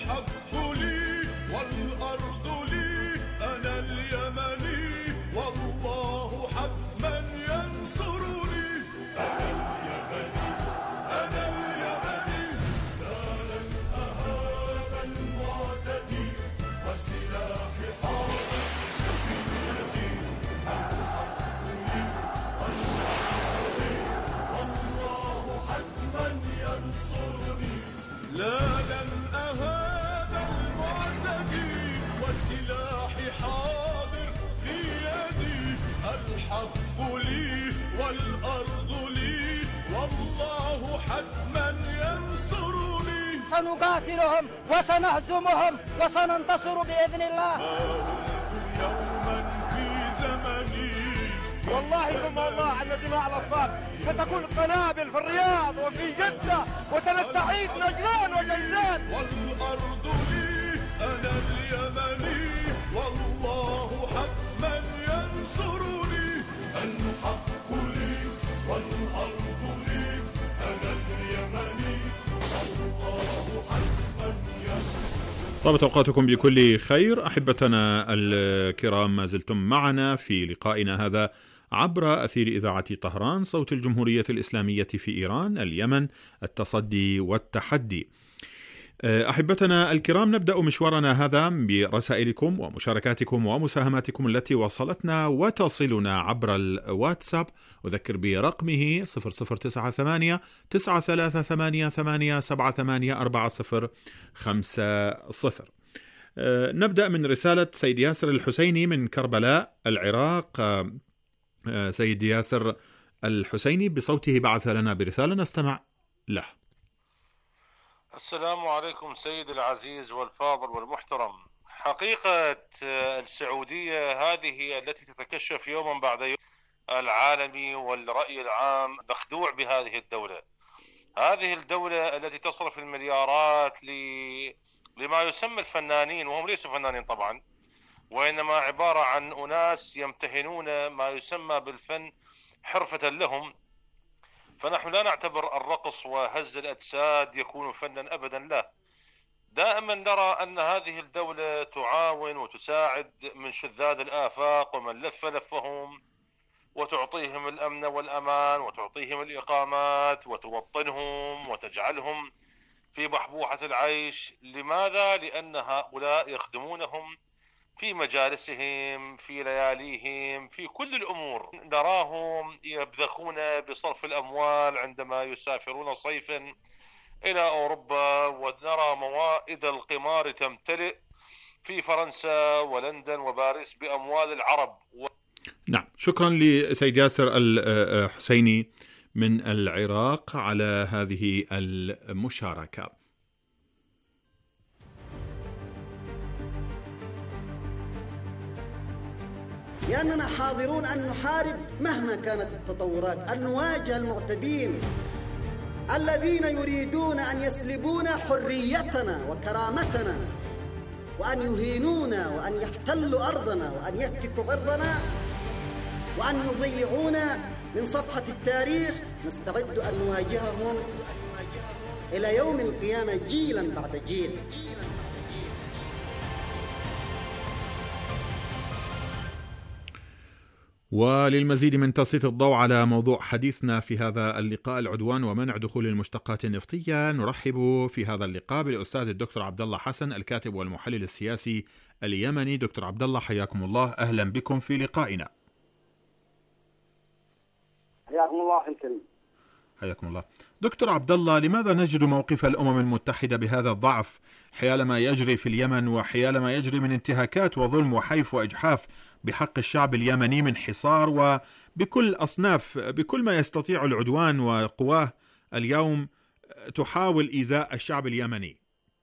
الحق لي والأرض لي، أنا اليمني والله حتما ينصرني. أنا اليمني أنا اليمني لا لن أهاب المعتدي، وسلاحي حاضر في يدي. الحق لي والأرض لي والله حتما ينصرني. لا لن أهاب المعتدي، وسلاحي حاضر في يدي. الحق لي والأرض لي والله حتما ينصرني. سنقاتلهم وسنهزمهم وسننتصر بإذن الله. ما كنت يوما في زمني والله ثم والله الذي على الأطفال ستكون قنابل في الرياض وفي جدة وسنستعيد نجران وجيزان. والأرض لي أنا اليمني والله حتما ينصرني. الحق لي والأرض لي أنا اليمني والله حتما ينصرني. طابت أوقاتكم بكل خير أحبتنا الكرام، ما زلتم معنا في لقائنا هذا عبر أثير إذاعة طهران صوت الجمهورية الإسلامية في إيران، اليمن، التصدي والتحدي. أحبتنا الكرام، نبدأ مشوارنا هذا برسائلكم ومشاركاتكم ومساهماتكم التي وصلتنا وتصلنا عبر الواتساب. أذكر برقمه صفر صفر تسعة ثمانية تسعة ثلاثة ثمانية ثمانية سبعة ثمانية أربعة صفر خمسة صفر. نبدأ من رسالة سيد ياسر الحسيني من كربلاء العراق. سيد ياسر الحسيني بصوته بعث لنا برسالة، نستمع له. السلام عليكم سيد العزيز والفاضل والمحترم. حقيقة السعودية هذه التي تتكشف يوما بعد يوم العالمي والرأي العام مخدوع بهذه الدولة. هذه الدولة التي تصرف المليارات ل... لما يسمى الفنانين، وهم ليسوا فنانين طبعا، وإنما عبارة عن أناس يمتهنون ما يسمى بالفن حرفة لهم. فنحن لا نعتبر الرقص وهز الأجساد يكون فنا أبدا، لا. دائما نرى أن هذه الدولة تعاون وتساعد من شذاذ الآفاق ومن لف لفهم، وتعطيهم الأمن والأمان وتعطيهم الإقامات وتوطنهم وتجعلهم في بحبوحة العيش. لماذا؟ لأن هؤلاء يخدمونهم في مجالسهم، في لياليهم، في كل الأمور. نراهم يبذخون بصرف الأموال عندما يسافرون صيفا إلى أوروبا، ونرى موائد القمار تمتلئ في فرنسا ولندن وباريس بأموال العرب. نعم، شكرا لسيد ياسر الحسيني من العراق على هذه المشاركة. لأننا حاضرون أن نحارب مهما كانت التطورات، أن نواجه المعتدين الذين يريدون أن يسلبونا حريتنا وكرامتنا، وأن يهينونا وأن يحتلوا أرضنا وأن يهتكوا أرضنا وأن يضيعونا من صفحة التاريخ. نستعد أن نواجههم إلى يوم القيامة جيلا بعد جيل. وللمزيد من تسليط الضوء على موضوع حديثنا في هذا اللقاء، العدوان ومنع دخول المشتقات النفطية، نرحب في هذا اللقاء بالأستاذ الدكتور عبد الله حسن، الكاتب والمحلل السياسي اليمني. دكتور عبد الله، حياكم الله، أهلا بكم في لقائنا. حياكم الله الكريم. حياكم الله. دكتور عبد الله، لماذا نجد موقف الأمم المتحدة بهذا الضعف حيال ما يجري في اليمن وحيال ما يجري من انتهاكات وظلم وحيف وإجحاف بحق الشعب اليمني من حصار وبكل أصناف، بكل ما يستطيع العدوان وقواه اليوم تحاول إيذاء الشعب اليمني؟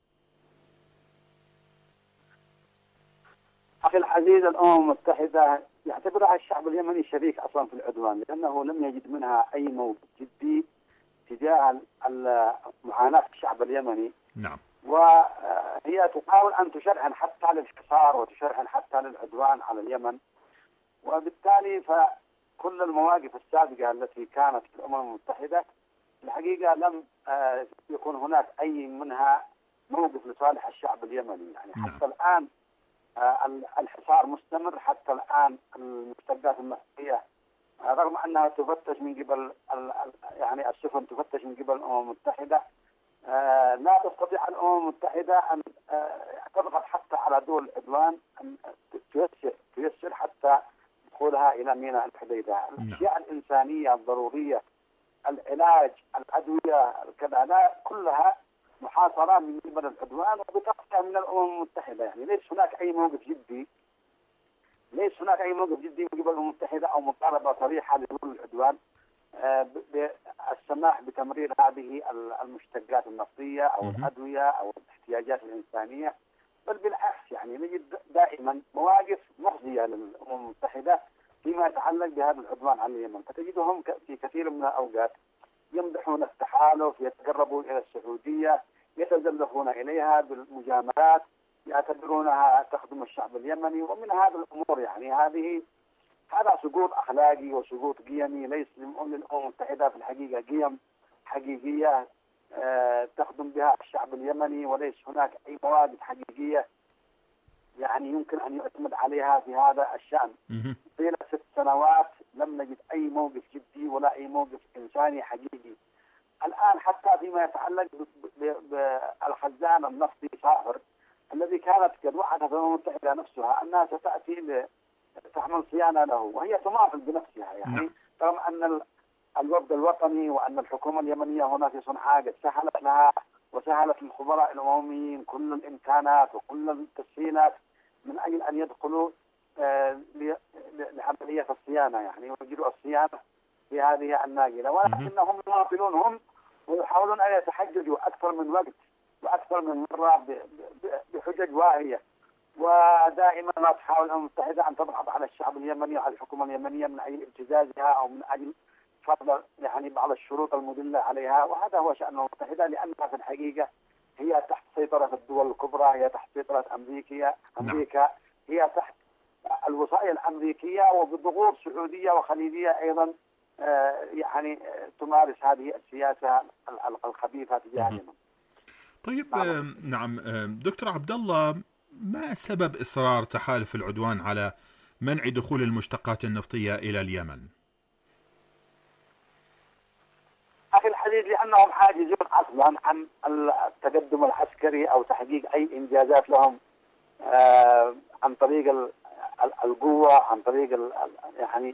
أخي العزيز، الأمم المتحدة يعتبرها الشعب اليمني شريك أصلا في العدوان، لأنه لم يجد منها أي موقف جدي تجاه معاناة الشعب اليمني. نعم. وهي تحاول أن تشرعن حتى للحصار وتشرعن حتى للعدوان على اليمن، وبالتالي فكل المواقف السابقة التي كانت في الأمم المتحدة الحقيقة لم يكون هناك أي منها موقف لصالح الشعب اليمني. يعني حتى نعم. الآن الحصار مستمر، حتى الآن المشتقات النفطية رغم أنها تفتش من قبل يعني السفن تفتش من قبل الأمم المتحدة، لا تستطيع الأمم المتحدة أن تضغط حتى على دول العدوان أن تيسر تيسر حتى دخولها إلى ميناء الحديدة. الأشياء الإنسانية الضرورية، العلاج، الأدوية، كذا لا كلها محاصرة من قبل العدوان وبتقطع من الأمم المتحدة. يعني ليس هناك أي موقف جدي ليس هناك أي موقف جدي من قبل الأمم المتحدة أو مطالبة صريحة لدول العدوان بالسماح بتمرير هذه المشتقات النفطية أو الأدوية أو الاحتياجات الإنسانية، بل بالعكس يعني نجد دائما مواقف مخزية للأمم المتحدة فيما يتعلق بهذا العدوان على اليمن. فتجدهم في كثير من الأوقات يمدحون التحالف، يتقربون إلى السعودية، يتزلفون إليها بالمجاملات، يعتبرونها تخدم الشعب اليمني ومن هذا الأمور. يعني هذه هذا سقوط أخلاقي وسقوط قيمي ليس للأمم المتحدة في الحقيقة قيم حقيقية آه تخدم بها الشعب اليمني، وليس هناك أي مواقف حقيقية يعني يمكن أن يعتمد عليها في هذا الشأن. طيلة ست سنوات لم نجد أي موقف جدي ولا أي موقف إنساني حقيقي. الآن حتى فيما يتعلق بالخزان النفطي صاهر الذي كانت قد وعدت الأمم المتحدة نفسها أنها ستأتي تعمل صيانة له، وهي تماثل بنفسها. يعني رغم أن الوفد الوطني وأن الحكومة اليمنية هنا في صنعاء قد سهلت لها وسهلت للخبراء الأمميين كل الإمكانات وكل التسهيلات من أجل أن يدخلوا آه لعملية الصيانة يعني ويجروا الصيانة في هذه الناقلة، ولكنهم يواصلون هم ويحاولون أن يتحججوا أكثر من وقت وأكثر من مرة بحجج واهية، ودائما ما تحاول الأمم المتحدة أن تضغط على الشعب اليمني وعلى الحكومة اليمنية من أجل ابتزازها أو من أجل فرض يعني بعض الشروط المدلة عليها. وهذا هو شأن الأمم المتحدة، لأنها في الحقيقة هي تحت سيطرة الدول الكبرى، هي تحت سيطرة أمريكا أمريكا هي تحت الوصاية الأمريكية وبضغوط سعودية وخليجية أيضا آه يعني تمارس هذه السياسة الخبيثة تجاه اليمن. طيب نعم, نعم. دكتور عبد الله، ما سبب إصرار تحالف العدوان على منع دخول المشتقات النفطية إلى اليمن؟ أخي الحديث لأنهم حاجزون أصلا عن التقدم العسكري أو تحقيق أي إنجازات لهم آه عن طريق القوة، عن طريق يعني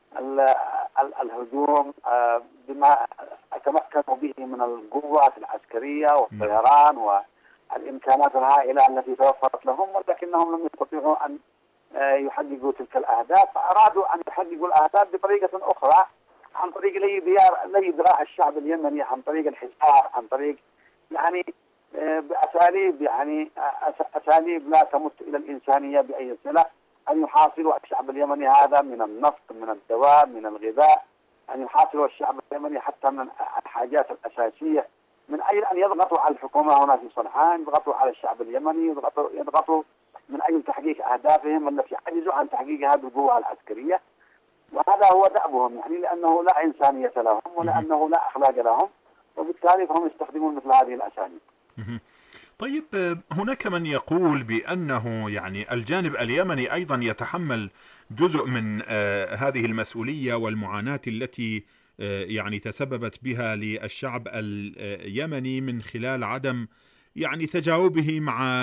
الهجوم آه بما تمكنوا به من القوة العسكرية والطيران والإمكانات الهائلة التي توفرت لهم، ولكنهم لم يستطيعوا أن آه يحققوا تلك الأهداف، فأرادوا أن يحققوا الأهداف بطريقة أخرى عن طريق لي ذراع الشعب اليمني، عن طريق الحصار، عن طريق يعني بأساليب يعني أساليب لا تمت إلى الإنسانية بأي صلة، أن يحاصروا الشعب اليمني هذا من النفط، من الدواء، من الغذاء، أن يحاصروا الشعب اليمني حتى من الحاجات الأساسية من أجل أن يضغطوا على الحكومة هنا في صنعاء، يضغطوا على الشعب اليمني، يضغطوا, يضغطوا من أجل تحقيق أهدافهم التي عجزوا عن تحقيق هذه القوة العسكرية. وهذا هو دأبهم يعني لأنه لا إنسانية لهم ولأنه لا أخلاق لهم، وبالتالي فهم يستخدمون مثل هذه الأساليب. طيب هناك من يقول بأنه يعني الجانب اليمني أيضا يتحمل جزء من آه هذه المسؤولية والمعاناة التي آه يعني تسببت بها للشعب اليمني من خلال عدم يعني تجاوبه مع